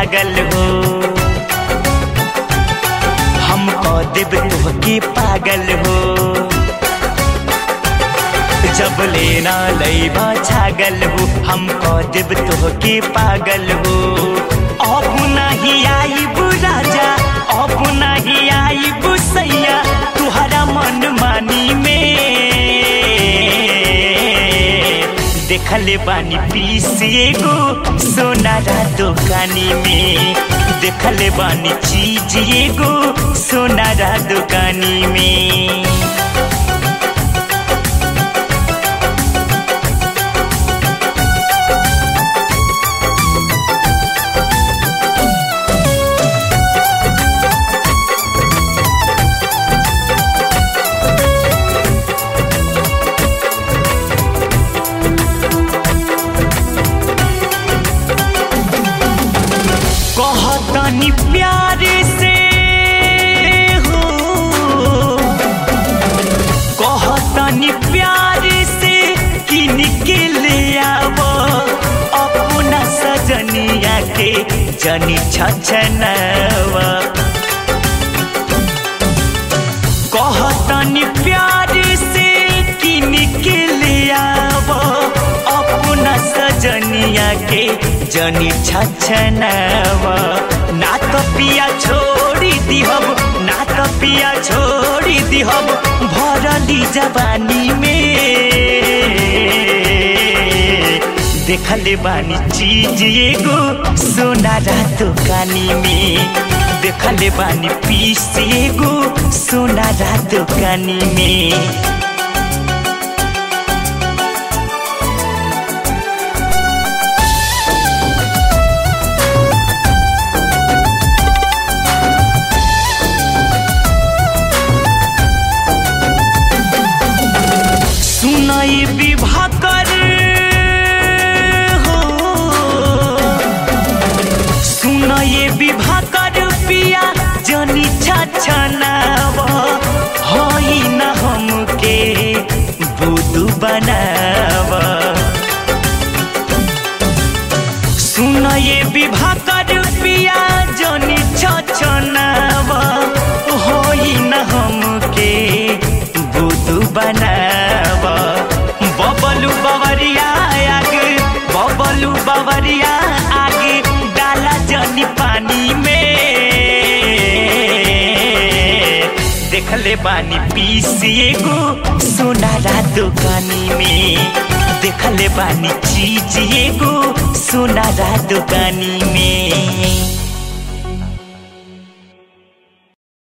पागल हो, हम कह देब तोहके पागल हो। जब लेना लैबा छागल हो, हम कह देब तोहके पागल हो। अब नहीं आईब राजा, अब नहीं आईब सैया तुहरा मन मानी में। देखले बानी पीस एगो सोनारा दुकानी में, देखले बानी चीज एगो सोनारा दुकानी में। कहतनी प्यार से हो, कहतनी प्यार से किन के ले आव अपना सजनिया के जनी छछनवा। कहतनी प्यार से किन के ले आव अपना सजनिया के जनी छछनवा। ना तो पिया छोड़ी दिहब, ना तो पिया छोड़ी दिहब भरली जवानी में। देखले बानी चीज एगो सोनारा दुकानी में, देखले बानी पीस एगो सोनारा दुकानी में। सुनाई विवाह कर हो, सुनाई विवाह कर पिया जनी छछनावा। होई न हमके बुदू बनावा। सुनाई विवाह कर पिया जनी छछनावा। होई न हमके बुदू बनावा। बबलू बवरिया आगे, बबलू बवरिया आगे डाला जनी पानी में। देखले बानी पीस एगो सोनारा दुकानी में, देखले बानी चीज एगो सोनारा दुकानी में।